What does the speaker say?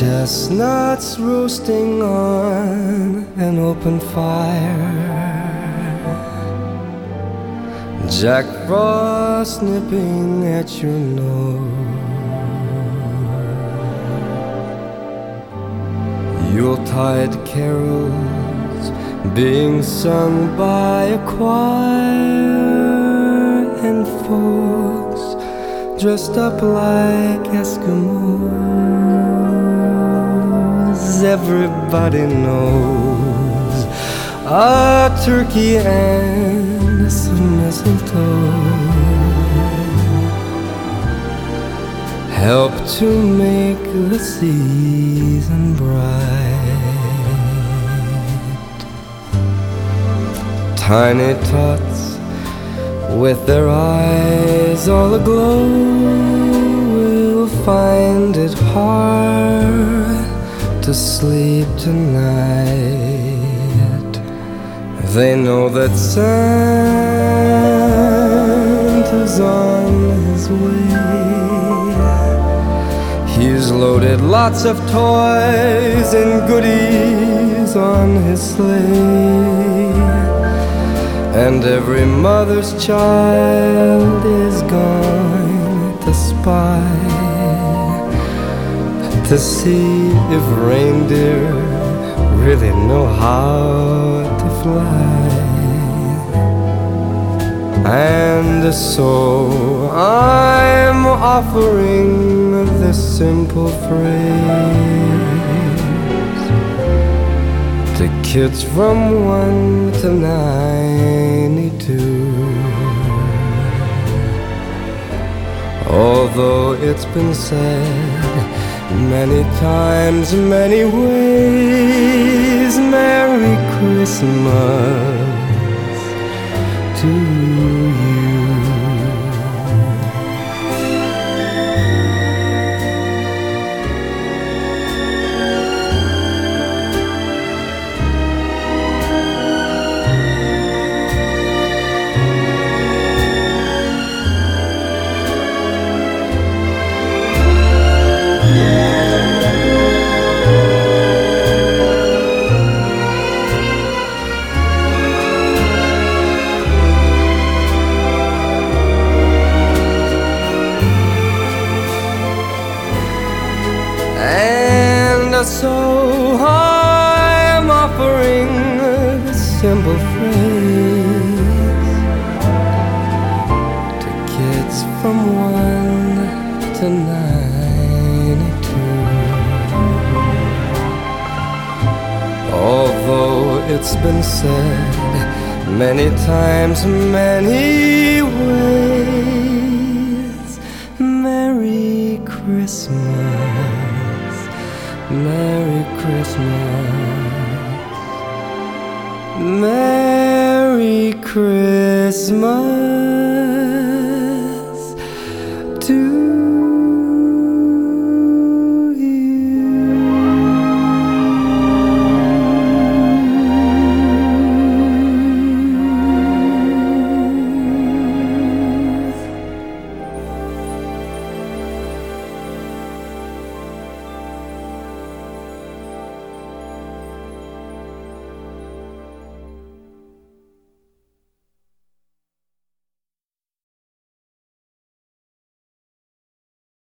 Chestnuts roasting on an open fire, Jack Frost nipping at your nose, Yuletide carols being sung by a choir, and folks dressed up like Eskimos. Everybody knows a turkey and some mistletoe help to make the season bright. Tiny tots with their eyes all aglow will find it hard to sleep tonight. They know that Santa's on his way. He's loaded lots of toys and goodies on his sleigh, and every mother's child is going to spy to see if reindeer really know how to fly. And so I'm offering this simple phrase to kids from 1 to 92. Although it's been said many times, many ways, Merry Christmas to you. So I'm offering a simple phrase to kids from 1 to 92. Although it's been said many times, many ways, Merry Christmas, Merry Christmas, Merry Christmas.